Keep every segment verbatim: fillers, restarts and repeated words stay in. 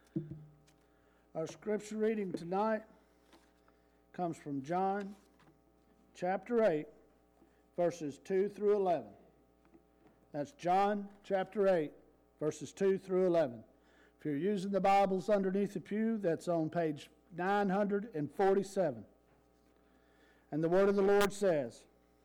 Our scripture reading tonight comes from John chapter eight, verses two through eleven. That's John chapter eight, verses two through eleven. If you're using the Bibles underneath the pew, that's on page nine hundred forty-seven. And the word of the Lord says,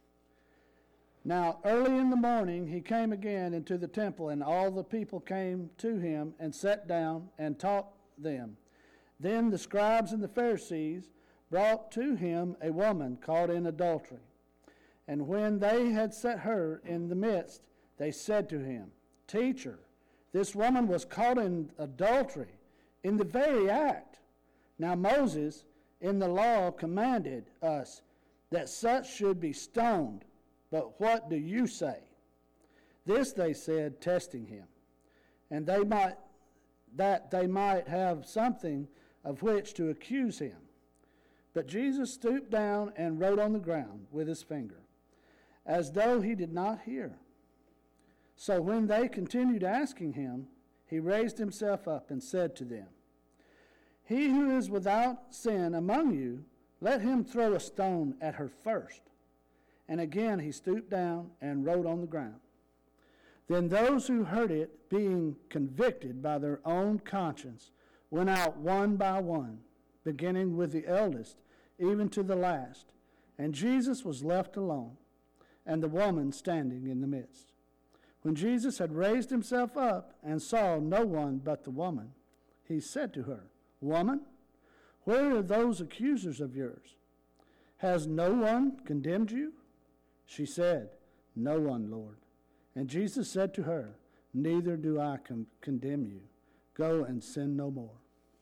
"Now early in the morning he came again into the temple, and all the people came to him and sat down and taught them. Then the scribes and the Pharisees brought to him a woman caught in adultery. And when they had set her in the midst, they said to him, 'Teacher, this woman was caught in adultery, in the very act. Now Moses in the law commanded us that such should be stoned. But what do you say?' This they said, testing him, and they might that they might have something of which to accuse him. But Jesus stooped down and wrote on the ground with his finger, as though he did not hear. So when they continued asking him, he raised himself up and said to them, 'He who is without sin among you, let him throw a stone at her first.' And again he stooped down and wrote on the ground. Then those who heard it, being convicted by their own conscience, went out one by one, beginning with the eldest, even to the last. And Jesus was left alone, and the woman standing in the midst. When Jesus had raised himself up and saw no one but the woman, he said to her, 'Woman, where are those accusers of yours? Has no one condemned you?' She said, 'No one, Lord.' And Jesus said to her, 'Neither do I con- condemn you. Go and sin no more.'"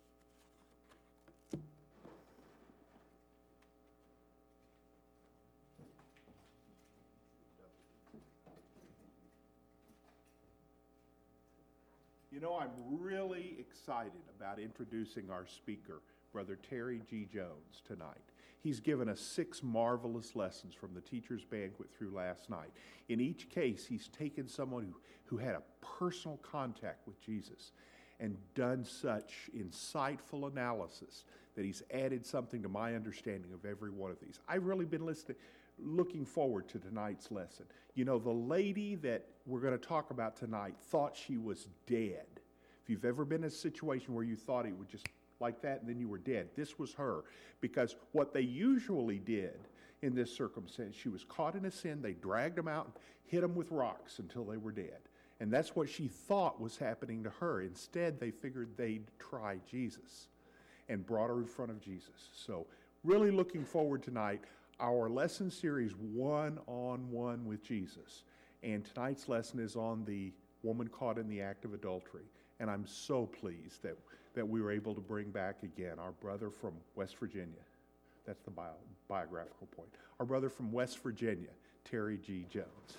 You know, I'm really excited about introducing our speaker, Brother Terry G. Jones, tonight. He's given us six marvelous lessons from the teacher's banquet through last night. In each case, he's taken someone who, who had a personal contact with Jesus and done such insightful analysis that he's added something to my understanding of every one of these. I've really been listening, looking forward to tonight's lesson. You know, the lady that we're going to talk about tonight thought she was dead. If you've ever been in a situation where you thought it would just like that and then you were dead, this was her. Because what they usually did in this circumstance, she was caught in a sin, they dragged them out and hit them with rocks until they were dead. And that's what she thought was happening to her. Instead, they figured they'd try Jesus and brought her in front of Jesus. So really looking forward tonight, our lesson series, One-on-One with Jesus. And tonight's lesson is on the woman caught in the act of adultery. And I'm so pleased that, that we were able to bring back again our brother from West Virginia. That's the bio, biographical point. Our brother from West Virginia, Terry G. Jones.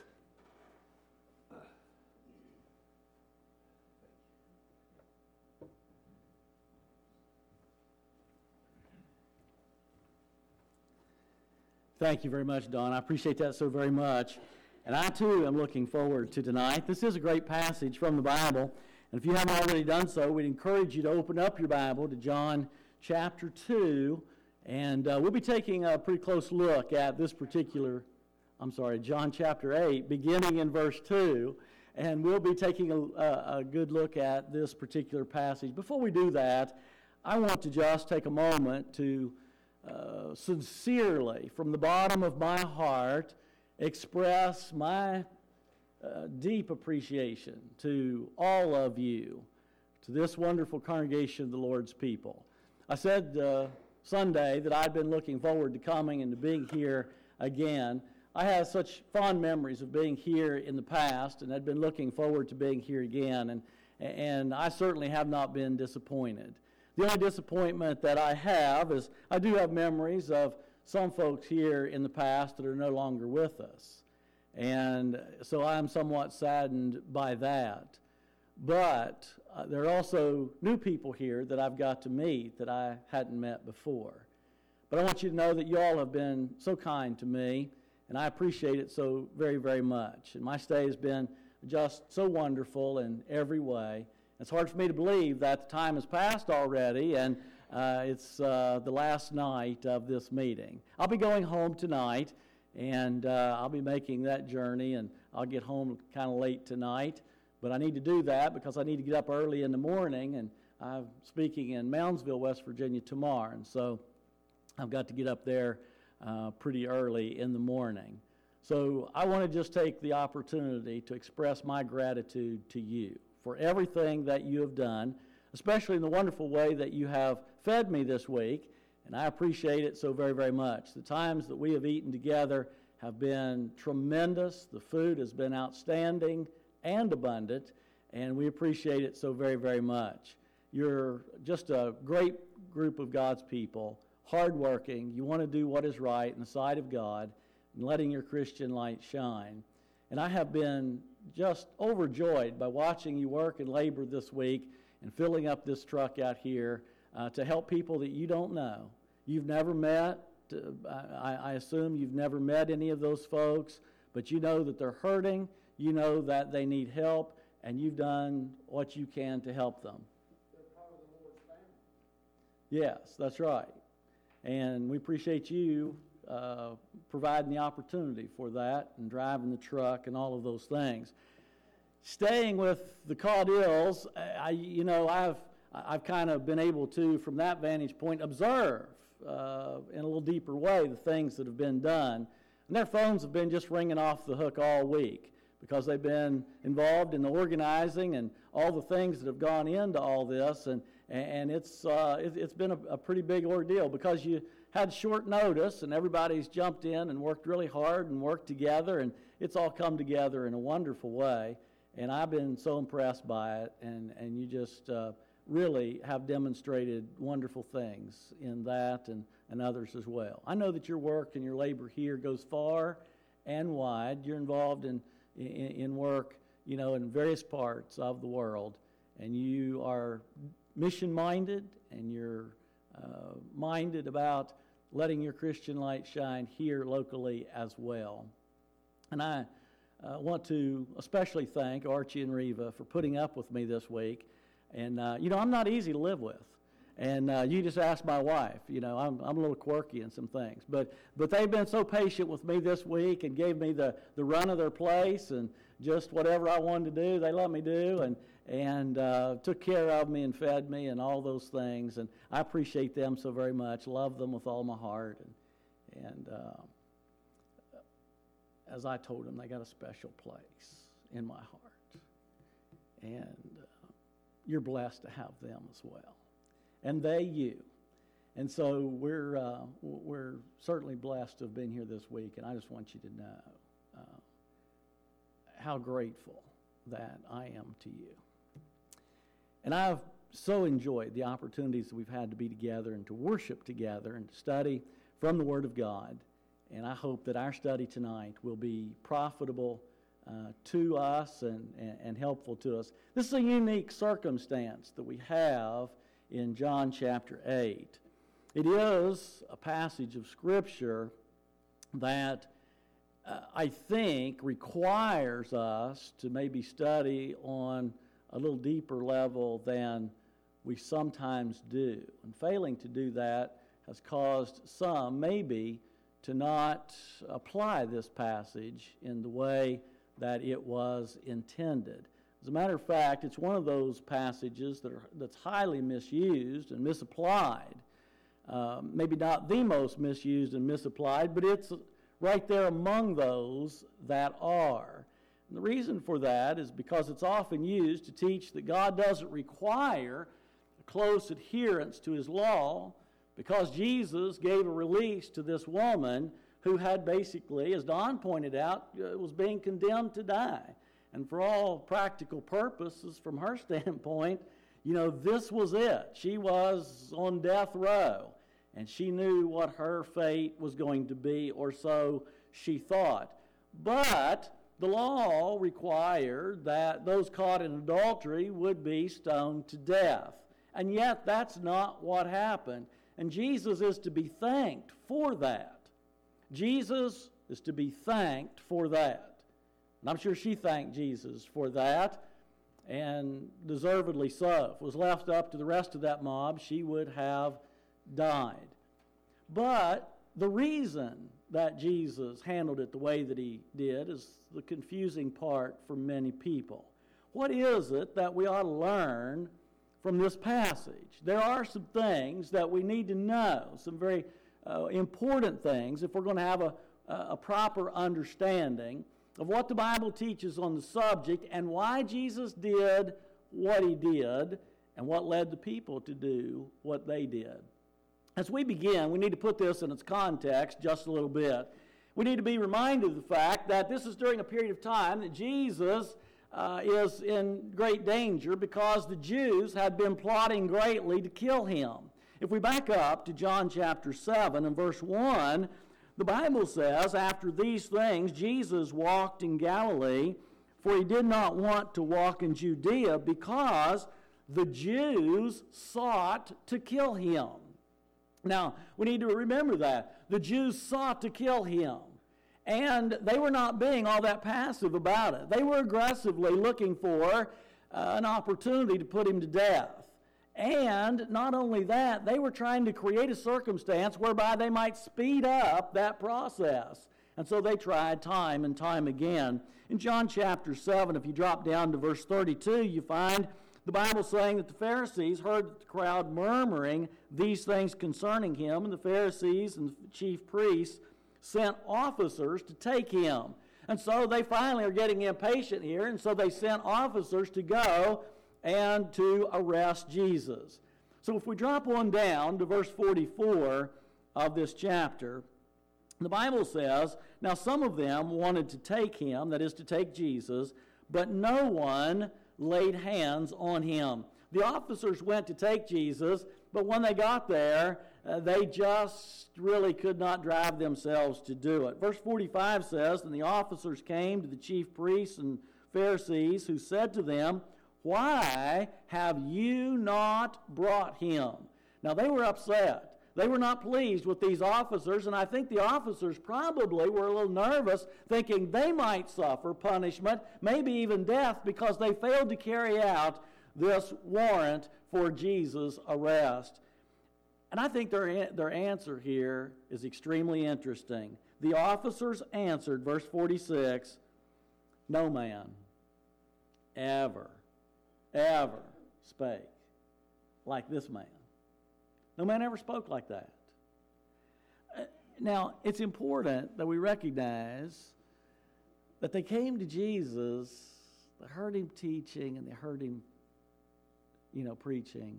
Thank you very much, Don. I appreciate that so very much. And I, too, am looking forward to tonight. This is a great passage from the Bible. And if you haven't already done so, we'd encourage you to open up your Bible to John chapter two. And uh, we'll be taking a pretty close look at this particular, I'm sorry, John chapter eight, beginning in verse two. And we'll be taking a, a, a good look at this particular passage. Before we do that, I want to just take a moment to Uh, sincerely, from the bottom of my heart, express my uh, deep appreciation to all of you, to this wonderful congregation of the Lord's people. I said uh, Sunday that I'd been looking forward to coming and to being here again. I have such fond memories of being here in the past, and I'd been looking forward to being here again, and, and I certainly have not been disappointed. The only disappointment that I have is I do have memories of some folks here in the past that are no longer with us. And so I'm somewhat saddened by that. But uh, there are also new people here that I've got to meet that I hadn't met before. But I want you to know that you all have been so kind to me, and I appreciate it so very, very much. And my stay has been just so wonderful in every way. It's hard for me to believe that the time has passed already, and uh, it's uh, the last night of this meeting. I'll be going home tonight, and uh, I'll be making that journey, and I'll get home kind of late tonight. But I need to do that because I need to get up early in the morning, and I'm speaking in Moundsville, West Virginia tomorrow, and so I've got to get up there uh, pretty early in the morning. So I want to just take the opportunity to express my gratitude to you for everything that you have done, especially in the wonderful way that you have fed me this week, and I appreciate it so very, very much. The times that we have eaten together have been tremendous. The food has been outstanding and abundant, and we appreciate it so very, very much. You're just a great group of God's people, hardworking. You want to do what is right in the sight of God, and letting your Christian light shine. And I have been just overjoyed by watching you work and labor this week and filling up this truck out here uh, to help people that you don't know. You've never met, uh, I, I assume you've never met any of those folks, but you know that they're hurting, you know that they need help, and you've done what you can to help them. They're part of the Lord's family. Yes, that's right. And we appreciate you uh, providing the opportunity for that and driving the truck and all of those things. Staying with the Caudilles, I, you know, I've I've kind of been able to, from that vantage point, observe uh, in a little deeper way the things that have been done. And their phones have been just ringing off the hook all week because they've been involved in the organizing and all the things that have gone into all this. And, and it's, uh, it, it's been a, a pretty big ordeal because you had short notice and everybody's jumped in and worked really hard and worked together, and it's all come together in a wonderful way. And I've been so impressed by it, and, and you just uh, really have demonstrated wonderful things in that and, and others as well. I know that your work and your labor here goes far and wide. You're involved in, in, in work, you know, in various parts of the world, and you are mission-minded, and you're uh, minded about letting your Christian light shine here locally as well. And I uh, want to especially thank Archie and Reva for putting up with me this week. And, uh, you know, I'm not easy to live with. And uh, you just ask my wife. You know, I'm, I'm a little quirky in some things. But but they've been so patient with me this week and gave me the, the run of their place and just whatever I wanted to do, they let me do. And, and uh, took care of me and fed me and all those things. And I appreciate them so very much. Love them with all my heart. And, and uh, as I told them, they got a special place in my heart. And uh, you're blessed to have them as well. And they you. And so we're uh, we're certainly blessed to have been here this week. And I just want you to know uh, how grateful that I am to you. And I've so enjoyed the opportunities that we've had to be together and to worship together and to study from the Word of God. And I hope that our study tonight will be profitable uh, to us and, and, and helpful to us. This is a unique circumstance that we have in John chapter eight. It is a passage of Scripture that uh, I think requires us to maybe study on a little deeper level than we sometimes do. And failing to do that has caused some maybe to not apply this passage in the way that it was intended. As a matter of fact, it's one of those passages that are, that's highly misused and misapplied. Uh, maybe not the most misused and misapplied, but it's right there among those that are. And the reason for that is because it's often used to teach that God doesn't require a close adherence to His law, because Jesus gave a release to this woman who had basically, as Don pointed out, was being condemned to die. And for all practical purposes, from her standpoint, you know, this was it. She was on death row, and she knew what her fate was going to be, or so she thought. But the law required that those caught in adultery would be stoned to death. And yet that's not what happened. And Jesus is to be thanked for that. Jesus is to be thanked for that. And I'm sure she thanked Jesus for that. and deservedly so. If it was left up to the rest of that mob, she would have died. But the reason that Jesus handled it the way that he did is the confusing part for many people. What is it that we ought to learn from this passage? There are some things that we need to know, some very uh, important things if we're going to have a, a proper understanding of what the Bible teaches on the subject and why Jesus did what he did and what led the people to do what they did. As we begin, we need to put this in its context just a little bit. We need to be reminded of the fact that this is during a period of time that Jesus uh, is in great danger because the Jews had been plotting greatly to kill him. If we back up to John chapter seven and verse one, the Bible says, after these things, Jesus walked in Galilee, for he did not want to walk in Judea because the Jews sought to kill him. Now, we need to remember that. The Jews sought to kill him. And they were not being all that passive about it. They were aggressively looking for uh, an opportunity to put him to death. And not only that, they were trying to create a circumstance whereby they might speed up that process. And so they tried time and time again. In John chapter seven, if you drop down to verse thirty-two, you find the Bible saying that the Pharisees heard the crowd murmuring these things concerning him, and the Pharisees and the chief priests sent officers to take him. And so they finally are getting impatient here, and so they sent officers to go and to arrest Jesus. So if we drop on down to verse forty-four of this chapter, the Bible says, now some of them wanted to take him, that is to take Jesus, but no one laid hands on him. The officers went to take Jesus, but when they got there, uh, they just really could not drive themselves to do it. Verse forty-five says, and the officers came to the chief priests and Pharisees, who said to them, why have you not brought him? Now they were upset. They were not pleased with these officers, and I think the officers probably were a little nervous, thinking they might suffer punishment, maybe even death, because they failed to carry out this warrant for Jesus' arrest. And I think their, their answer here is extremely interesting. The officers answered, verse forty-six, no man ever, ever spake like this man. No man ever spoke like that. Uh, now, it's important that we recognize that they came to Jesus, they heard him teaching, and they heard him, you know, preaching.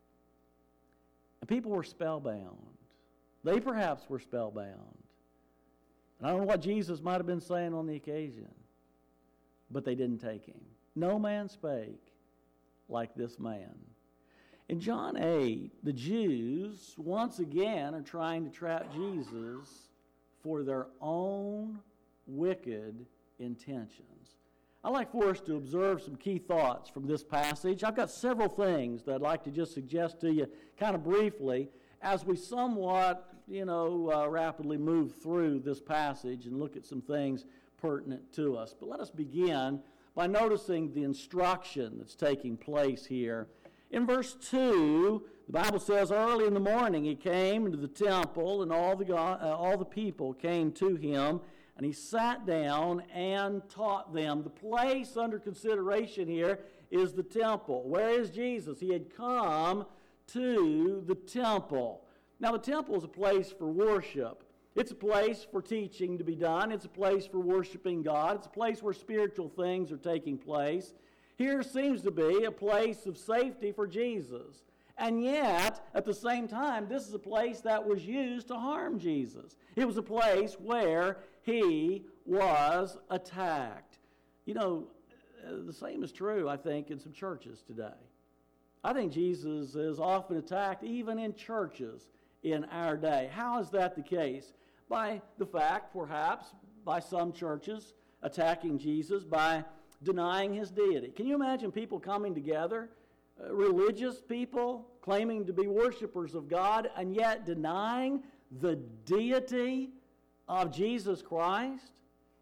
And people were spellbound. They perhaps were spellbound. And I don't know what Jesus might have been saying on the occasion, but they didn't take him. No man spake like this man. In John eight, the Jews once again are trying to trap Jesus for their own wicked intentions. I'd like for us to observe some key thoughts from this passage. I've got several things that I'd like to just suggest to you kind of briefly as we somewhat, you know, uh, rapidly move through this passage and look at some things pertinent to us. But let us begin by noticing the instruction that's taking place here. In verse two, the Bible says, early in the morning he came into the temple, and all the, God, uh, all the people came to him, and he sat down and taught them. The place under consideration here is the temple. Where is Jesus? He had come to the temple. Now, the temple is a place for worship. It's a place for teaching to be done. It's a place for worshiping God. It's a place where spiritual things are taking place. Here seems to be a place of safety for Jesus. And yet, at the same time, this is a place that was used to harm Jesus. It was a place where he was attacked. You know, the same is true, I think, in some churches today. I think Jesus is often attacked even in churches in our day. How is that the case? By the fact, perhaps, by some churches attacking Jesus by denying his deity. Can you imagine people coming together, uh, religious people claiming to be worshipers of God, and yet denying the deity of Jesus Christ?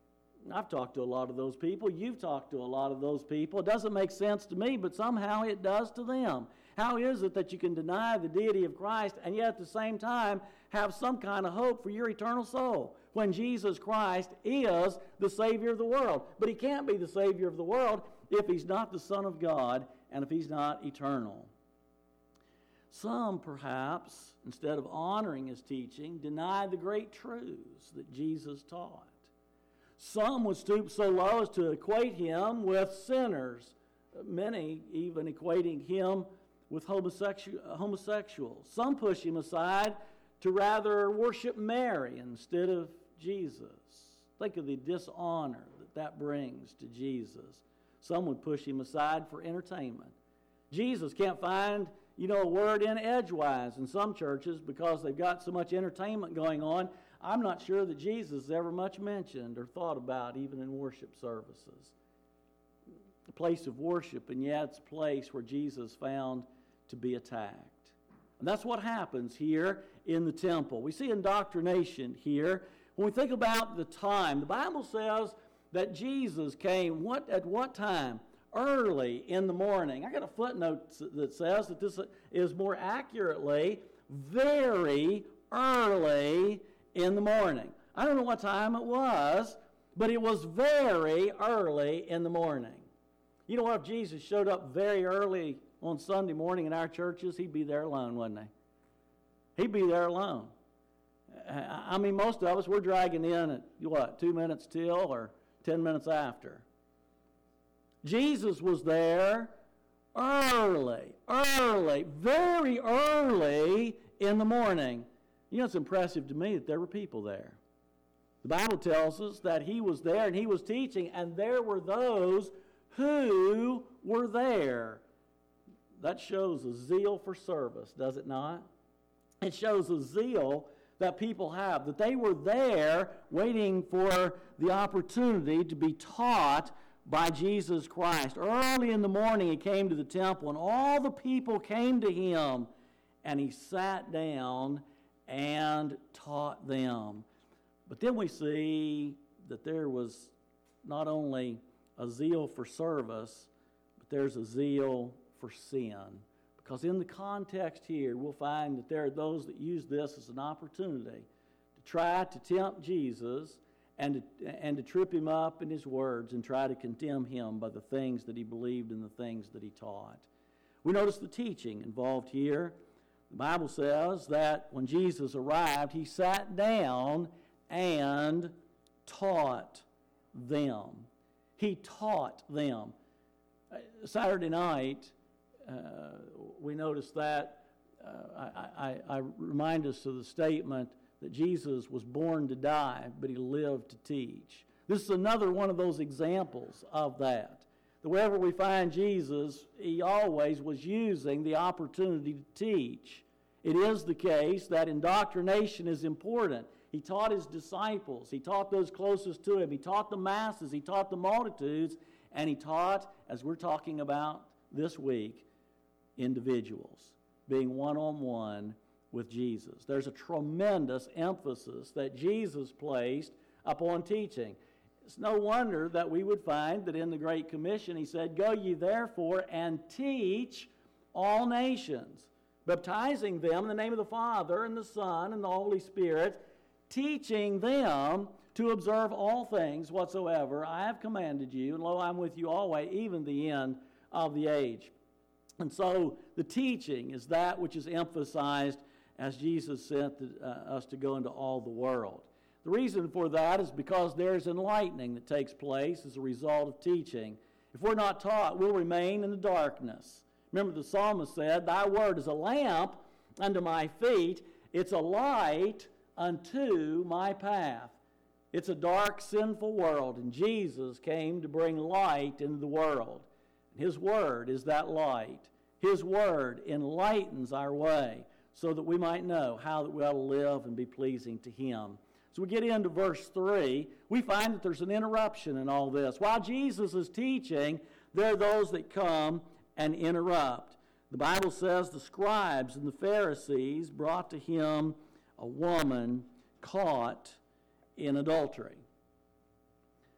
I've talked to a lot of those people. You've talked to a lot of those people. It doesn't make sense to me, but somehow it does to them. How is it that you can deny the deity of Christ and yet at the same time have some kind of hope for your eternal soul when Jesus Christ is the Savior of the world? But he can't be the Savior of the world if he's not the Son of God and if he's not eternal. Some, perhaps, instead of honoring his teaching, deny the great truths that Jesus taught. Some would stoop so low as to equate him with sinners, many even equating him with homosexu- homosexuals. Some push him aside to rather worship Mary instead of Jesus. Think of the dishonor that that brings to Jesus. Some would push him aside for entertainment. Jesus can't find, you know, a word in edgewise in some churches because they've got so much entertainment going on. I'm not sure that Jesus is ever much mentioned or thought about even in worship services. A place of worship, and yet it's a place where Jesus found to be attacked. And that's what happens here in the temple. We see indoctrination here. When we think about the time, the Bible says that Jesus came what at what time? Early in the morning. I got a footnote that says that this is more accurately very early in the morning. I don't know what time it was, but it was very early in the morning. You know what? If Jesus showed up very early on Sunday morning in our churches, he'd be there alone, wouldn't he? He'd be there alone. I mean, most of us, we're dragging in at, what, two minutes till or ten minutes after. Jesus was there early, early, very early in the morning. You know, it's impressive to me that there were people there. The Bible tells us that he was there and he was teaching, and there were those who were there. That shows a zeal for service, does it not? It shows a zeal that people have, that they were there waiting for the opportunity to be taught by Jesus Christ. Early in the morning he came to the temple, and all the people came to him, and he sat down and taught them. But then we see that there was not only a zeal for service, but there's a zeal for sin. Because in the context here, we'll find that there are those that use this as an opportunity to try to tempt Jesus and to, and to trip him up in his words and try to condemn him by the things that he believed and the things that he taught. We notice the teaching involved here. The Bible says that when Jesus arrived, he sat down and taught them. He taught them. Saturday night, uh, we noticed that uh, I, I, I remind us of the statement that Jesus was born to die, but he lived to teach. This is another one of those examples of that. That wherever we find Jesus, he always was using the opportunity to teach. It is the case that indoctrination is important. He taught his disciples. He taught those closest to him. He taught the masses. He taught the multitudes. And he taught, as we're talking about this week, individuals being one-on-one with Jesus. There's a tremendous emphasis that Jesus placed upon teaching. It's no wonder that we would find that in the Great Commission he said, "Go ye therefore and teach all nations, baptizing them in the name of the Father and the Son and the Holy Spirit, teaching them to observe all things whatsoever I have commanded you, and lo, I'm with you always, even the end of the age." And so the teaching is that which is emphasized as Jesus sent the, uh, us to go into all the world. The reason for that is because there's enlightening that takes place as a result of teaching. If we're not taught, we'll remain in the darkness. Remember the psalmist said, "Thy word is a lamp unto my feet, it's a light unto my path." It's a dark, sinful world, and Jesus came to bring light into the world. His word is that light. His word enlightens our way so that we might know how that we ought to live and be pleasing to him. So we get into verse three. We find that there's an interruption in all this. While Jesus is teaching, there are those that come and interrupt. The Bible says the scribes and the Pharisees brought to him a woman caught in adultery.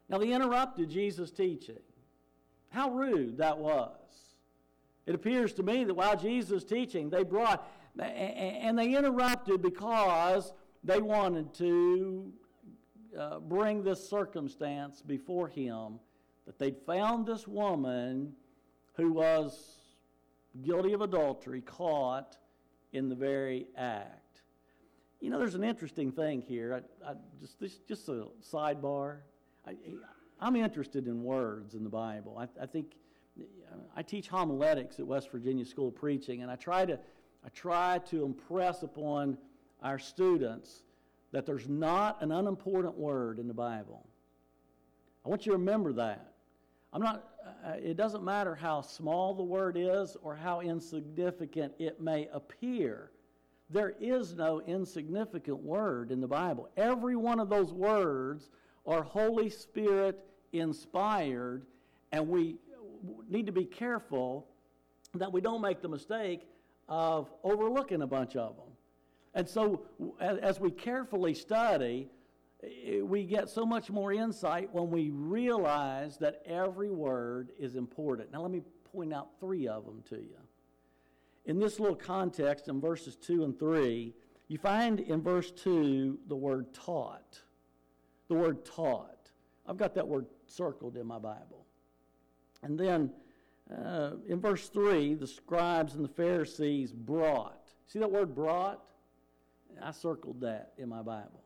Now, they interrupted Jesus' teaching. How rude that was. It appears to me that while Jesus was teaching, they brought, and they interrupted because they wanted to uh, bring this circumstance before him, that they'd found this woman who was guilty of adultery, caught in the very act. You know, there's an interesting thing here. I, I just this, just a sidebar. I, I'm interested in words in the Bible. I, I think I teach homiletics at West Virginia School of Preaching, and I try to I try to impress upon our students that there's not an unimportant word in the Bible. I want you to remember that. I'm not. Uh, it doesn't matter how small the word is or how insignificant it may appear. There is no insignificant word in the Bible. Every one of those words are Holy Spirit inspired, and we need to be careful that we don't make the mistake of overlooking a bunch of them. And so as, as we carefully study, we get so much more insight when we realize that every word is important. Now let me point out three of them to you. In this little context, in verses two and three, you find in verse two the word taught. The word taught. I've got that word circled in my Bible. And then uh, in verse three, the scribes and the Pharisees brought. See that word brought? I circled that in my Bible.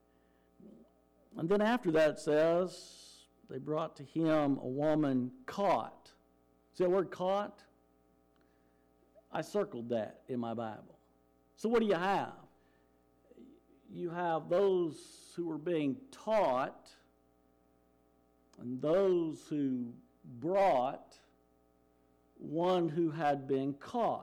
And then after that it says, they brought to him a woman caught. See that word caught? I circled that in my Bible. So what do you have? You have those who were being taught and those who brought one who had been caught.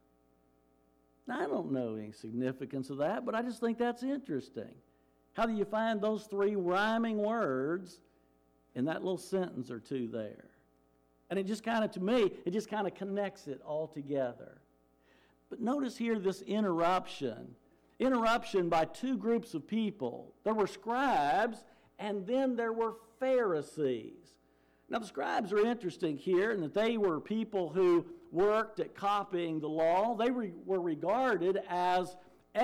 Now, I don't know any significance of that, but I just think that's interesting. How do you find those three rhyming words in that little sentence or two there? And it just kind of, to me, it just kind of connects it all together. But notice here this interruption. Interruption by two groups of people. There were scribes, and then there were Pharisees. Now, the scribes are interesting here in that they were people who worked at copying the law. They re- were regarded as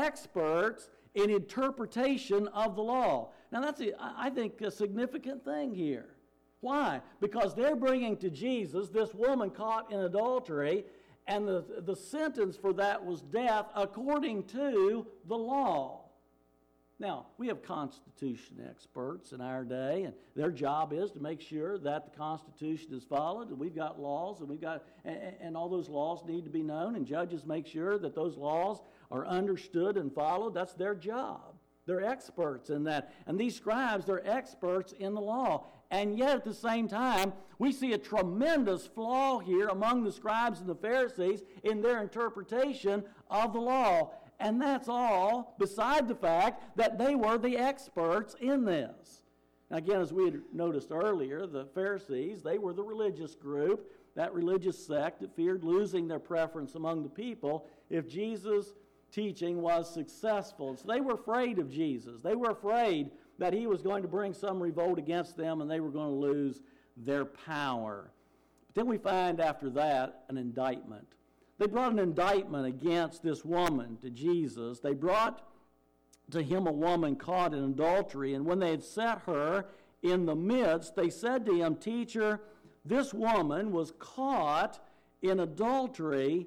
experts in interpretation of the law. Now, that's, a, I think, a significant thing here. Why? Because they're bringing to Jesus this woman caught in adultery, and the, the sentence for that was death according to the law. Now, we have Constitution experts in our day, and their job is to make sure that the Constitution is followed, and we've got laws, and we've got, and, and all those laws need to be known, and judges make sure that those laws are understood and followed. That's their job. They're experts in that. And these scribes, they're experts in the law. And yet at the same time, we see a tremendous flaw here among the scribes and the Pharisees in their interpretation of the law. And that's all beside the fact that they were the experts in this. Now again, as we had noticed earlier, the Pharisees, they were the religious group, that religious sect that feared losing their preference among the people if Jesus' teaching was successful. So they were afraid of Jesus. They were afraid that he was going to bring some revolt against them and they were going to lose their power. But then we find after that an indictment. They brought an indictment against this woman to Jesus. They brought to him a woman caught in adultery, and when they had set her in the midst, they said to him, "Teacher, this woman was caught in adultery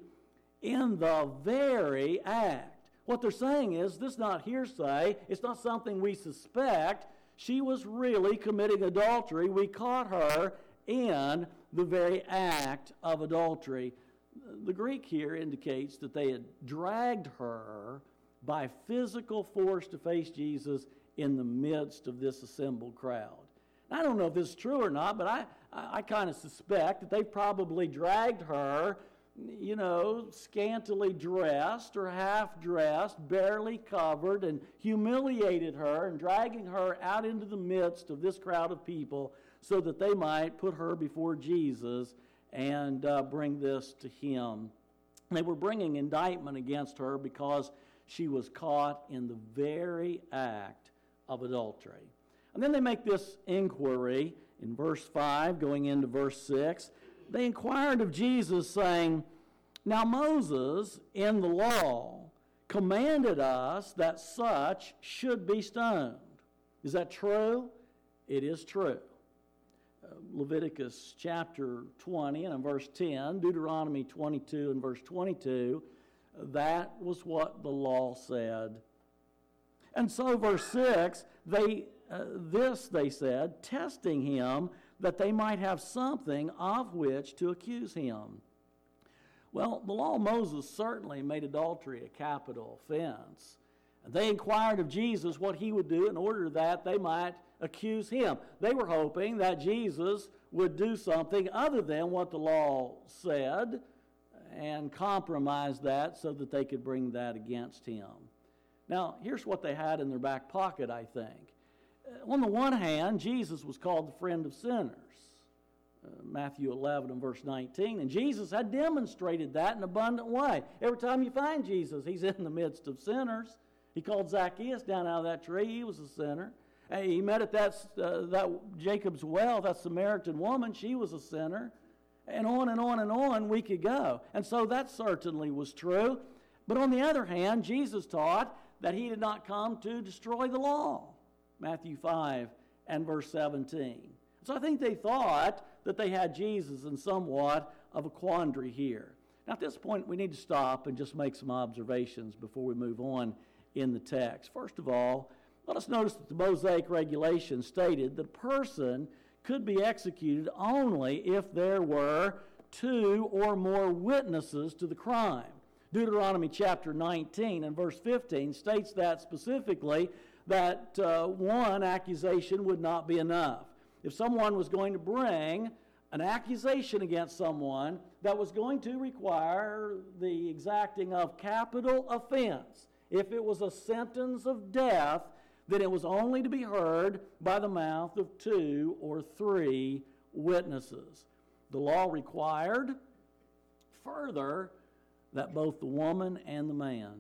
in the very act." What they're saying is, this is not hearsay. It's not something we suspect. She was really committing adultery. We caught her in the very act of adultery. The Greek here indicates that they had dragged her by physical force to face Jesus in the midst of this assembled crowd. Now, I don't know if this is true or not, but I, I, I kind of suspect that they probably dragged her, you know, scantily dressed or half-dressed, barely covered, and humiliated her and dragging her out into the midst of this crowd of people so that they might put her before Jesus and uh, bring this to him. They were bringing indictment against her because she was caught in the very act of adultery. And then they make this inquiry in verse five, going into verse six. They inquired of Jesus, saying, "Now Moses in the law commanded us that such should be stoned." Is that true? It is true. Uh, Leviticus chapter twenty and in verse ten, Deuteronomy twenty-two and verse twenty-two, that was what the law said. And so verse six, they uh, this they said, testing him that they might have something of which to accuse him. Well, the law of Moses certainly made adultery a capital offense. And they inquired of Jesus what he would do in order that they might accuse him. They were hoping that Jesus would do something other than what the law said and compromise that so that they could bring that against him. Now, here's what they had in their back pocket, I think. On the one hand, Jesus was called the friend of sinners. Uh, Matthew eleven and verse nineteen. And Jesus had demonstrated that in an abundant way. Every time you find Jesus, he's in the midst of sinners. He called Zacchaeus down out of that tree. He was a sinner. And he met at that, uh, that Jacob's well, that Samaritan woman. She was a sinner. And on and on and on we could go. And so that certainly was true. But on the other hand, Jesus taught that he did not come to destroy the law. Matthew five and verse seventeen. So I think they thought that they had Jesus in somewhat of a quandary here. Now at this point we need to stop and just make some observations before we move on in the text. First of all, let us notice that the Mosaic regulation stated that a person could be executed only if there were two or more witnesses to the crime. Deuteronomy chapter nineteen and verse fifteen states that specifically that uh, one accusation would not be enough. If someone was going to bring an accusation against someone that was going to require the exacting of capital offense, if it was a sentence of death, then it was only to be heard by the mouth of two or three witnesses. The law required, further, that both the woman and the man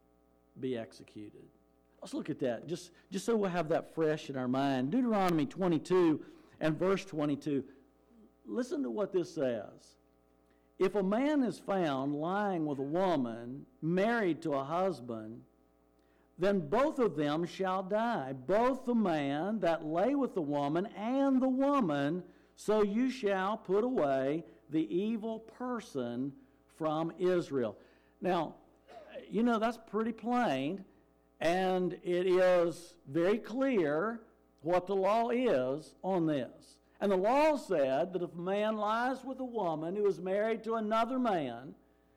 be executed. Let's look at that, just, just so we'll have that fresh in our mind. Deuteronomy twenty-two and verse twenty-two. Listen to what this says. If a man is found lying with a woman married to a husband, then both of them shall die, both the man that lay with the woman and the woman, so you shall put away the evil person from Israel. Now, you know, that's pretty plain, and it is very clear what the law is on this. And the law said that if a man lies with a woman who is married to another man,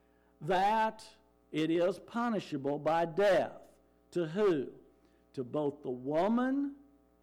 that it is punishable by death. To who? To both the woman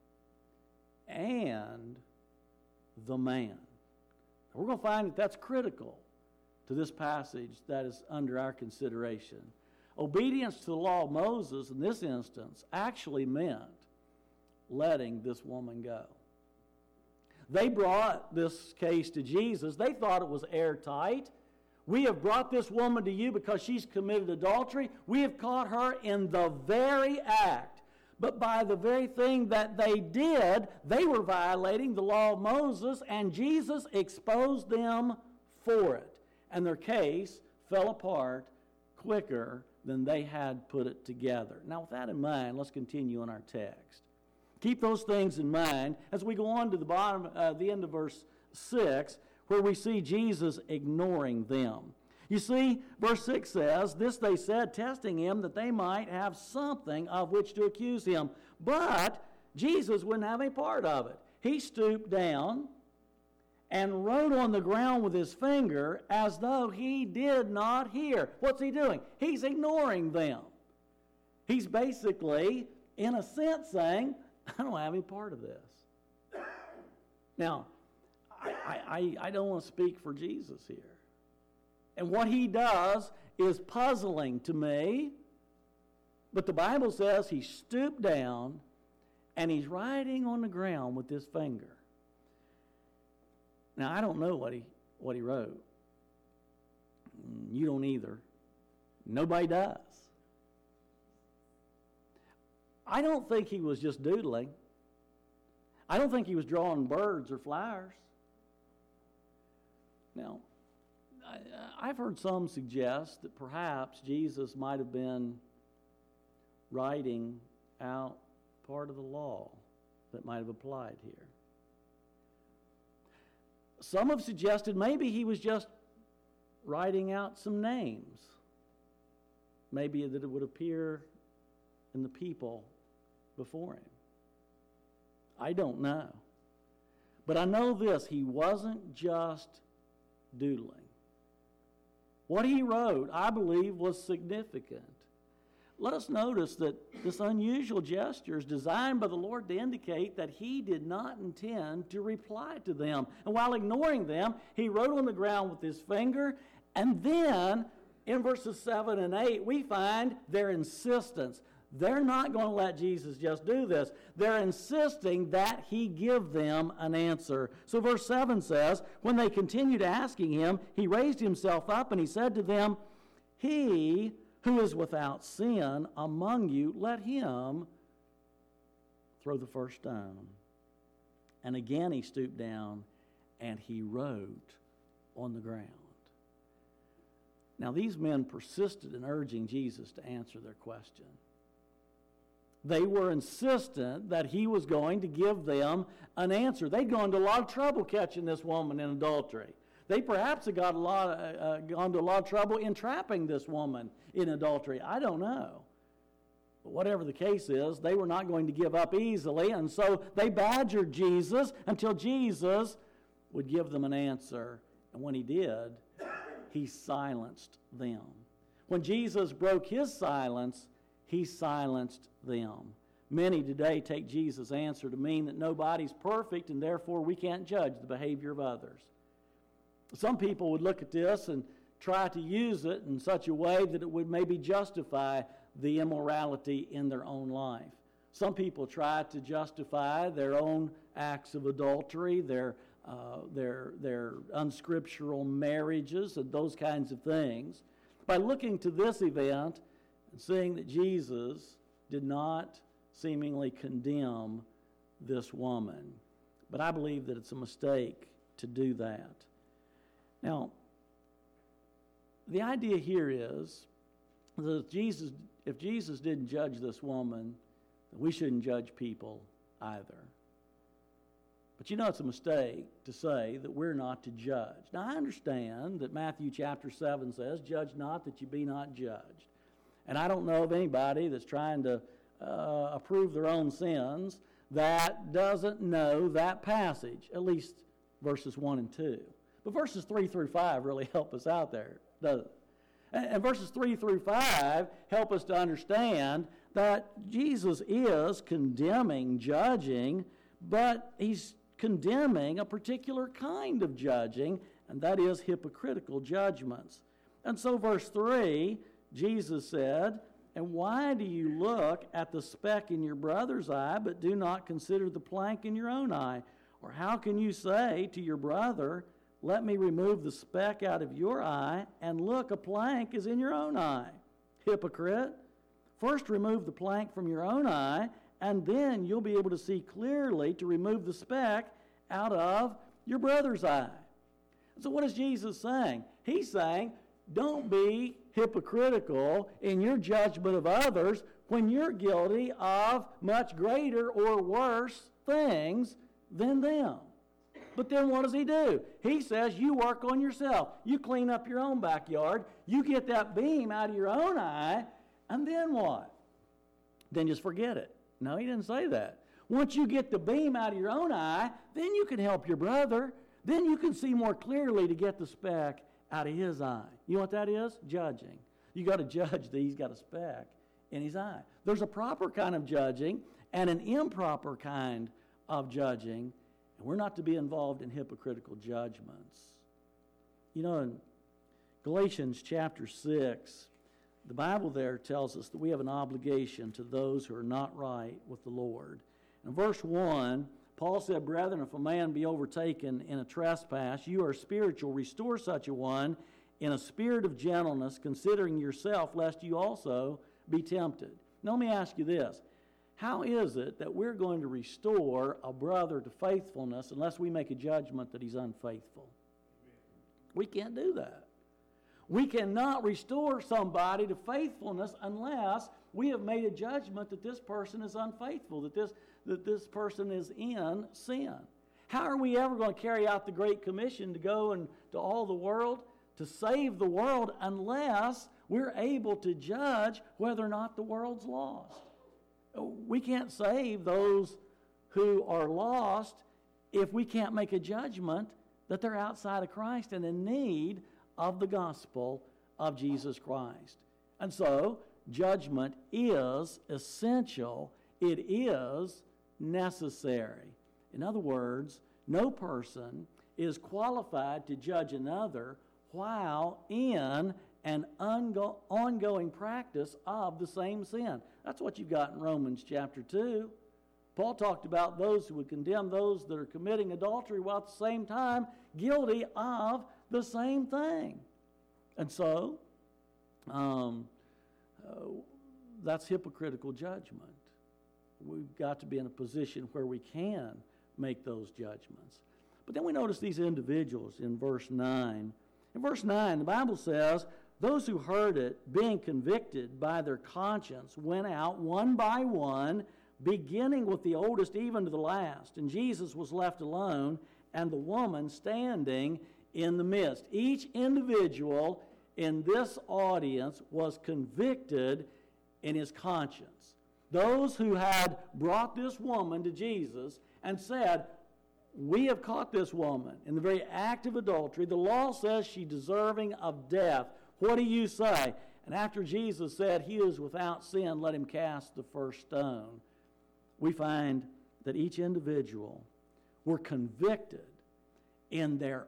and the man. We're going to find that that's critical to this passage that is under our consideration. Obedience to the law of Moses in this instance actually meant letting this woman go. They brought this case to Jesus. They thought it was airtight. We have brought this woman to you because she's committed adultery. We have caught her in the very act. But by the very thing that they did, they were violating the law of Moses, and Jesus exposed them for it. And their case fell apart quicker than they had put it together. Now, with that in mind, let's continue in our text. Keep those things in mind as we go on to the bottom, uh, the end of verse six, where we see Jesus ignoring them. You see, verse six says, "This they said, testing him that they might have something of which to accuse him." But Jesus wouldn't have any part of it. He stooped down and wrote on the ground with his finger as though he did not hear. What's he doing? He's ignoring them. He's basically, in a sense, saying, I don't have any part of this. Now, I, I, I don't want to speak for Jesus here. And what he does is puzzling to me, but the Bible says he stooped down and he's writing on the ground with his finger. Now, I don't know what he, what he wrote. You don't either. Nobody does. I don't think he was just doodling. I don't think he was drawing birds or flowers. Now, I, I've heard some suggest that perhaps Jesus might have been writing out part of the law that might have applied here. Some have suggested maybe he was just writing out some names. Maybe that it would appear in the people before him. I don't know. But I know this, he wasn't just doodling. What he wrote, I believe, was significant. Let us notice that this unusual gesture is designed by the Lord to indicate that he did not intend to reply to them. And while ignoring them, he wrote on the ground with his finger, and then in verses seven and eight, we find their insistence. They're not going to let Jesus just do this. They're insisting that he give them an answer. So verse seven says, when they continued asking him, he raised himself up and he said to them, he who is without sin among you, let him throw the first stone. And again he stooped down and he wrote on the ground. Now these men persisted in urging Jesus to answer their question. They were insistent that he was going to give them an answer. They'd gone to a lot of trouble catching this woman in adultery. They perhaps had got a lot of, uh, gone to a lot of trouble entrapping this woman in adultery. I don't know. But whatever the case is, they were not going to give up easily, and so they badgered Jesus until Jesus would give them an answer. And when he did, he silenced them. When Jesus broke his silence, he silenced them. Many today take Jesus' answer to mean that nobody's perfect and therefore we can't judge the behavior of others. Some people would look at this and try to use it in such a way that it would maybe justify the immorality in their own life. Some people try to justify their own acts of adultery, their uh, their their unscriptural marriages, and those kinds of things, by looking to this event and seeing that Jesus did not seemingly condemn this woman. But I believe that it's a mistake to do that. Now, the idea here is that if Jesus, if Jesus didn't judge this woman, we shouldn't judge people either. But you know it's a mistake to say that we're not to judge. Now, I understand that Matthew chapter seven says, judge not that you be not judged. And I don't know of anybody that's trying to uh, approve their own sins that doesn't know that passage, at least verses one and two. But verses three through five really help us out there, doesn't it? And, and verses three through five help us to understand that Jesus is condemning judging, but he's condemning a particular kind of judging, and that is hypocritical judgments. And so verse three, Jesus said, and why do you look at the speck in your brother's eye, but do not consider the plank in your own eye? Or how can you say to your brother, let me remove the speck out of your eye, and look, a plank is in your own eye? Hypocrite, first remove the plank from your own eye, and then you'll be able to see clearly to remove the speck out of your brother's eye. So what is Jesus saying? He's saying, don't be hypocritical in your judgment of others when you're guilty of much greater or worse things than them. But then what does he do? He says, you work on yourself. You clean up your own backyard. You get that beam out of your own eye, and then what? Then just forget it. No, he didn't say that. Once you get the beam out of your own eye, then you can help your brother. Then you can see more clearly to get the speck out of his eye. You know what that is? Judging. You got to judge that he's got a speck in his eye. There's a proper kind of judging and an improper kind of judging, and we're not to be involved in hypocritical judgments. You know, in Galatians chapter six, the Bible there tells us that we have an obligation to those who are not right with the Lord. In verse one, Paul said, brethren, if a man be overtaken in a trespass, you are spiritual, restore such a one in a spirit of gentleness, considering yourself, lest you also be tempted. Now let me ask you this. How is it that we're going to restore a brother to faithfulness unless we make a judgment that he's unfaithful? We can't do that. We cannot restore somebody to faithfulness unless we have made a judgment that this person is unfaithful, that this, that this person is in sin. How are we ever going to carry out the Great Commission to go and to all the world, to save the world, unless we're able to judge whether or not the world's lost? We can't save those who are lost if we can't make a judgment that they're outside of Christ and in need of the gospel of Jesus Christ. And so, judgment is essential. It is necessary. In other words, no person is qualified to judge another while in an ongo- ongoing practice of the same sin. That's what you've got in Romans chapter two. Paul talked about those who would condemn those that are committing adultery while at the same time guilty of the same thing. And so, um, uh, that's hypocritical judgment. We've got to be in a position where we can make those judgments. But then we notice these individuals in verse nine. In verse nine, the Bible says, those who heard it, being convicted by their conscience, went out one by one, beginning with the oldest even to the last. And Jesus was left alone, and the woman standing in the midst. Each individual in this audience was convicted in his conscience. Those who had brought this woman to Jesus and said, we have caught this woman in the very act of adultery. The law says she's deserving of death. What do you say? And after Jesus said, he is without sin, let him cast the first stone. We find that each individual were convicted in their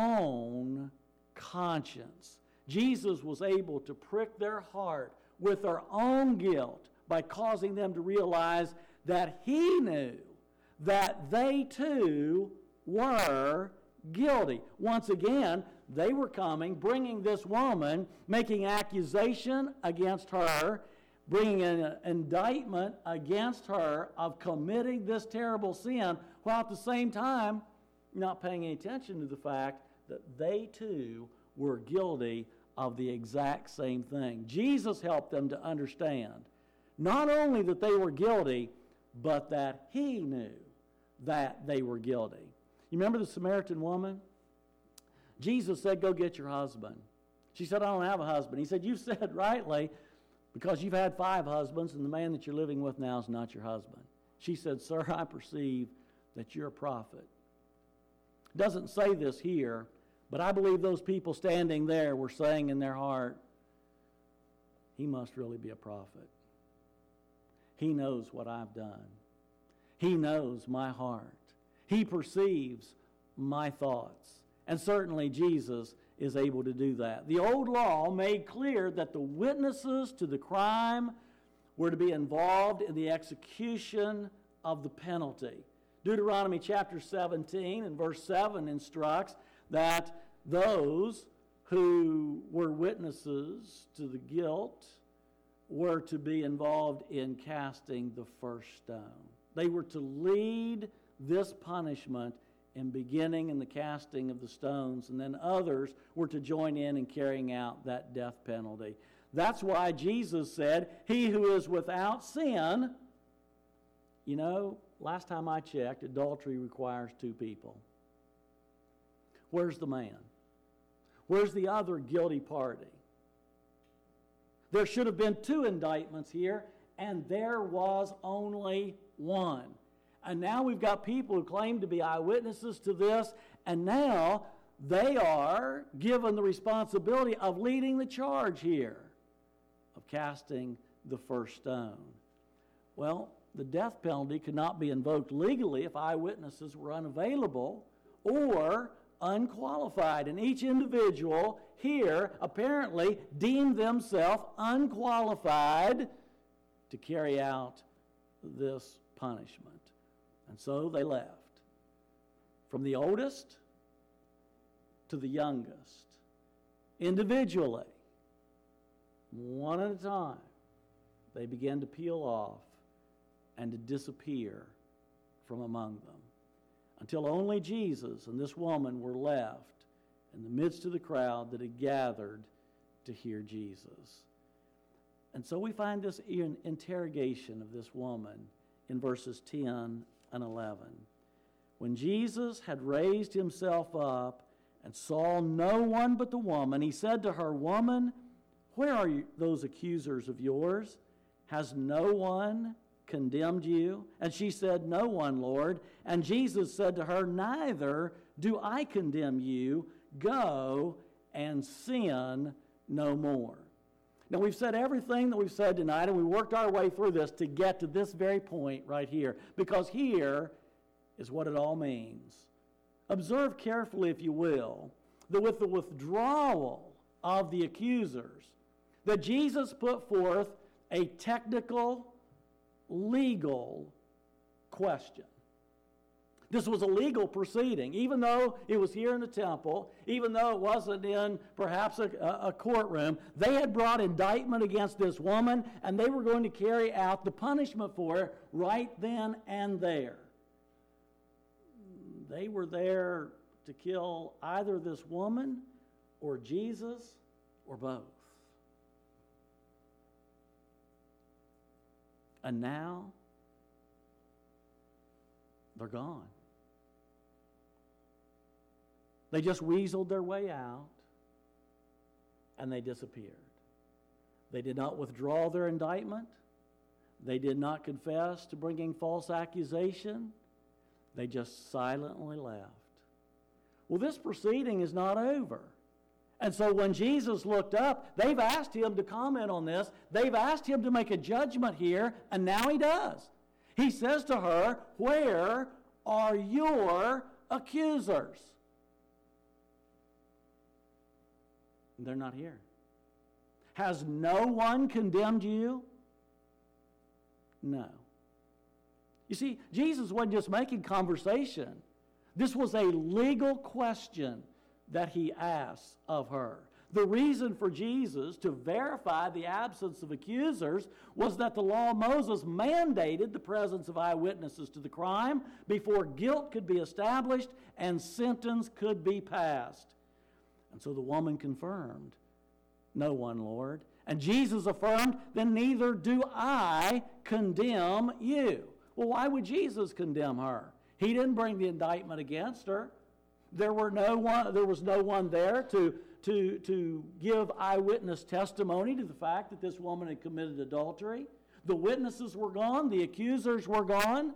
own conscience. Jesus was able to prick their heart with their own guilt by causing them to realize that he knew that they too were guilty. Once again, they were coming, bringing this woman, making accusation against her, bringing an indictment against her of committing this terrible sin, while at the same time not paying any attention to the fact that they too were guilty of the exact same thing. Jesus helped them to understand not only that they were guilty, but that he knew that they were guilty. You remember the Samaritan woman? Jesus said, go get your husband. She said, I don't have a husband. He said, you said rightly, because you've had five husbands, and the man that you're living with now is not your husband. She said, sir, I perceive that you're a prophet. It doesn't say this here, but I believe those people standing there were saying in their heart, he must really be a prophet. He knows what I've done. He knows my heart. He perceives my thoughts. And certainly Jesus is able to do that. The old law made clear that the witnesses to the crime were to be involved in the execution of the penalty. Deuteronomy chapter seventeen and verse seven instructs that those who were witnesses to the guilt were to be involved in casting the first stone. They were to lead this punishment in beginning in the casting of the stones, and then others were to join in in carrying out that death penalty. That's why Jesus said, he who is without sin, you know, last time I checked, adultery requires two people. Where's the man? Where's the other guilty party? There should have been two indictments here, and there was only one. And now we've got people who claim to be eyewitnesses to this, and now they are given the responsibility of leading the charge here, of casting the first stone. Well, the death penalty could not be invoked legally if eyewitnesses were unavailable or unqualified. And each individual here apparently deemed themselves unqualified to carry out this punishment. And so they left. From the oldest to the youngest, individually, one at a time, they began to peel off and to disappear from among them, until only Jesus and this woman were left in the midst of the crowd that had gathered to hear Jesus. And so we find this in interrogation of this woman in verses ten and eleven. When Jesus had raised himself up and saw no one but the woman, he said to her, "Woman, where are you, those accusers of yours? Has no one condemned you?" And she said, "No one, Lord." And Jesus said to her, "Neither do I condemn you. Go and sin no more." Now, we've said everything that we've said tonight, and we worked our way through this to get to this very point right here, because here is what it all means. Observe carefully, if you will, that with the withdrawal of the accusers, that Jesus put forth a technical, legal question. This was a legal proceeding, even though it was here in the temple, even though it wasn't in perhaps a, a courtroom. They had brought indictment against this woman, and they were going to carry out the punishment for it right then and there. They were there to kill either this woman or Jesus or both. And now they're gone. They just weaseled their way out, and they disappeared. They did not withdraw their indictment. They did not confess to bringing false accusation. They just silently left. Well, this proceeding is not over. And so when Jesus looked up, they've asked him to comment on this. They've asked him to make a judgment here, and now he does. He says to her, "Where are your accusers?" They're not here. Has no one condemned you? No. You see, Jesus wasn't just making conversation. This was a legal question that he asked of her. The reason for Jesus to verify the absence of accusers was that the law of Moses mandated the presence of eyewitnesses to the crime before guilt could be established and sentence could be passed. And so the woman confirmed, "No one, Lord." And Jesus affirmed, "Then neither do I condemn you." Well, why would Jesus condemn her? He didn't bring the indictment against her. There were no one, there was no one there to, to, to give eyewitness testimony to the fact that this woman had committed adultery. The witnesses were gone. The accusers were gone.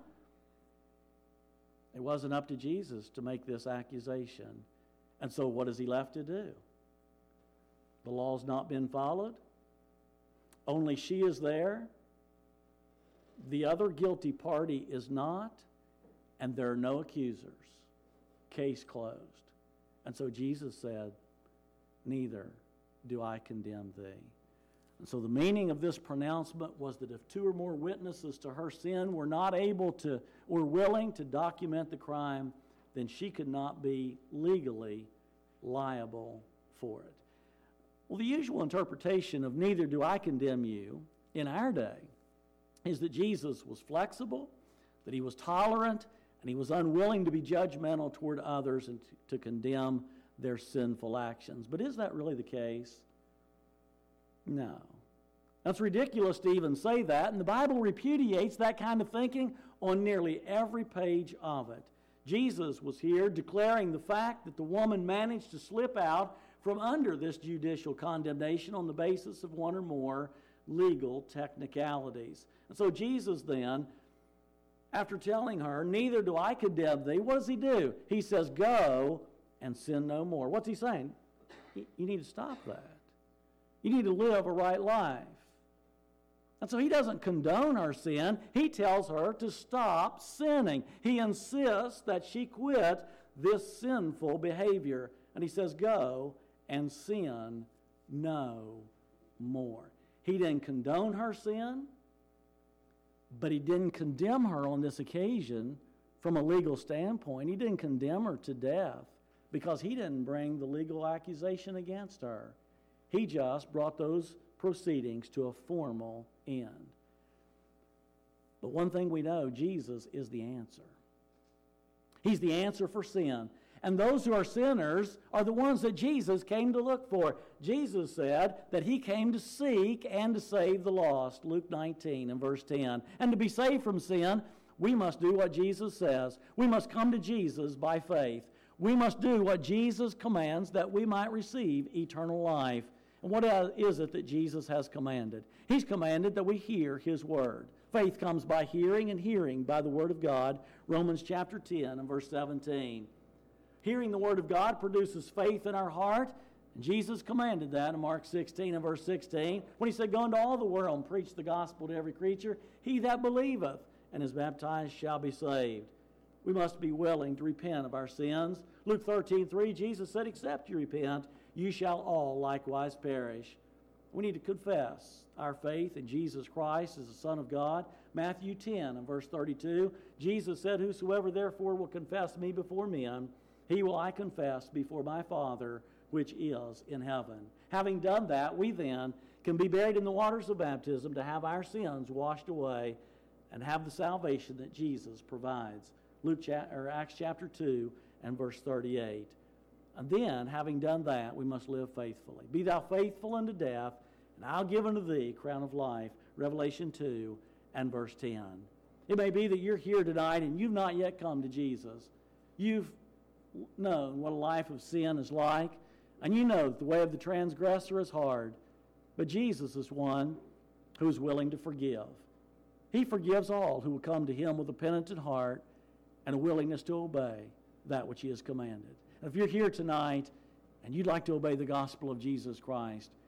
It wasn't up to Jesus to make this accusation. And so what is he left to do? The law's not been followed. Only she is there. The other guilty party is not. And there are no accusers. Case closed. And so Jesus said, "Neither do I condemn thee." And so the meaning of this pronouncement was that if two or more witnesses to her sin were not able to, or willing to document the crime, then she could not be legally liable for it. Well, the usual interpretation of "neither do I condemn you" in our day is that Jesus was flexible, that he was tolerant, and he was unwilling to be judgmental toward others and to condemn their sinful actions. But is that really the case? No. That's ridiculous to even say that, and the Bible repudiates that kind of thinking on nearly every page of it. Jesus was here declaring the fact that the woman managed to slip out from under this judicial condemnation on the basis of one or more legal technicalities. And so Jesus then, after telling her, "Neither do I condemn thee," what does he do? He says, "Go and sin no more." What's he saying? You need to stop that. You need to live a right life. And so he doesn't condone her sin. He tells her to stop sinning. He insists that she quit this sinful behavior. And he says, "Go and sin no more." He didn't condone her sin, but he didn't condemn her on this occasion from a legal standpoint. He didn't condemn her to death because he didn't bring the legal accusation against her. He just brought those proceedings to a formal end. But one thing we know, Jesus is the answer. He's the answer for sin. And those who are sinners are the ones that Jesus came to look for. Jesus said that he came to seek and to save the lost. Luke nineteen and verse ten. And to be saved from sin, we must do what Jesus says. We must come to Jesus by faith. We must do what Jesus commands that we might receive eternal life. And what is it that Jesus has commanded? He's commanded that we hear his word. Faith comes by hearing, and hearing by the word of God. Romans chapter ten and verse seventeen. Hearing the word of God produces faith in our heart. And Jesus commanded that in Mark sixteen and verse sixteen, when he said, "Go into all the world and preach the gospel to every creature. He that believeth and is baptized shall be saved." We must be willing to repent of our sins. Luke thirteen three, Jesus said, "Except you repent, you shall all likewise perish." We need to confess our faith in Jesus Christ as the Son of God. Matthew ten and verse thirty-two, Jesus said, "Whosoever therefore will confess me before men, he will I confess before my Father which is in heaven." Having done that, we then can be buried in the waters of baptism to have our sins washed away and have the salvation that Jesus provides. Luke cha- or Acts chapter two and verse thirty-eight. And then, having done that, we must live faithfully. "Be thou faithful unto death, and I'll give unto thee crown of life." Revelation two and verse ten. It may be that you're here tonight and you've not yet come to Jesus. You've known what a life of sin is like, and you know that the way of the transgressor is hard. But Jesus is one who's willing to forgive. He forgives all who will come to him with a penitent heart and a willingness to obey that which he has commanded. And if you're here tonight and you'd like to obey the gospel of Jesus Christ,